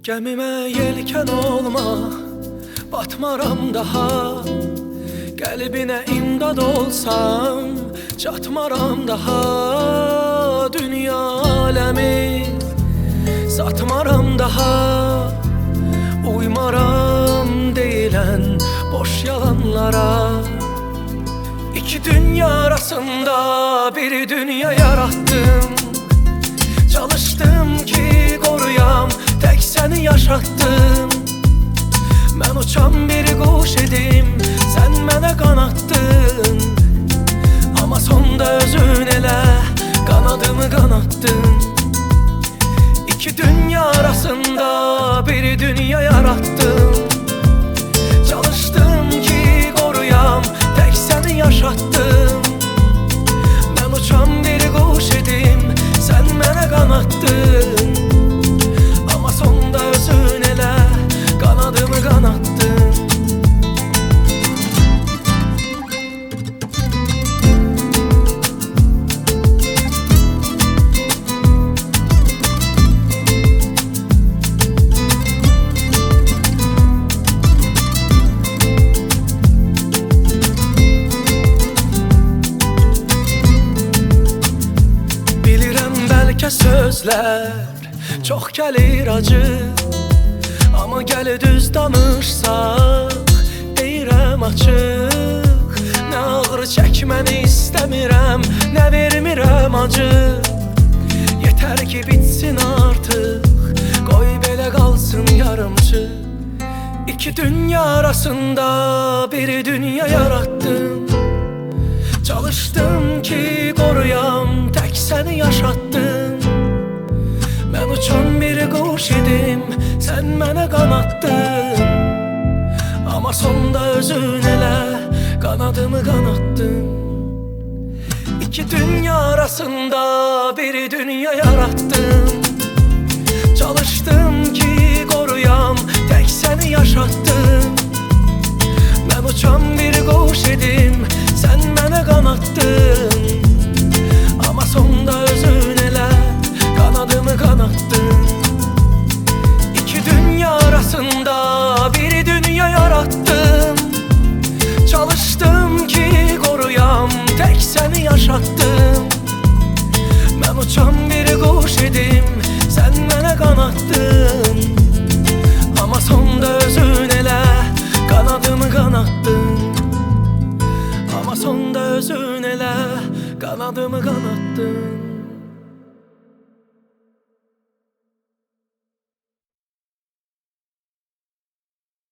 Gəmimə yelkən olma, batmaram daha. Qəlbinə imdad olsam, çatmaram daha. Dünya aləmi satmaram daha. Uymaram deyilən boş yalanlara. İki dünya arasında bir dünya yarattım. Çalışdım ki qoruyam, tək səni yaşatdım. Mən uçan bir quş idim, sən mənə qanattın. Amma sonda özün elə qanadımı qanattın. İki dünya arasında bir dünya yarattım. Çalışdım ki qoruyam, tək səni yaşatdım. Mən uçan bir quş idim, sən mənə qanattın. Amma sonda özün elə qanadımı qanattın. Sözlər çox gəlir acı, amma gəl düz danışsaq deyirəm açıq. Nə ağrı çəkməni istəmirəm, nə vermirəm acı. Yetər ki bitsin artıq, qoy belə qalsın yarımçı. İki dünya arasında bir dünya yarattım. Çalışdım ki qoruyam, tək səni yaşatdım. Mən uçan bir quş idim, sən mənə qanattın. Amma sonda özün elə qanadımı qanattın. İki dünya arasında bir dünya yarattım. Çalışdım ki qoruyam, tək səni yaşatdım. Mən uçan bir quş idim, sən mənə qanattın. Amma sonda özün elə qanadımı qanattın. İki dünya arasında bir dünya yarattım. Çalışdım ki qoruyam, tək səni yaşatdım. Mən uçan bir quş idim, sən mənə qanattın. Amma sonda özün elə qanadımı qanattın. Amma sonda özün elə qanadımı qanattın.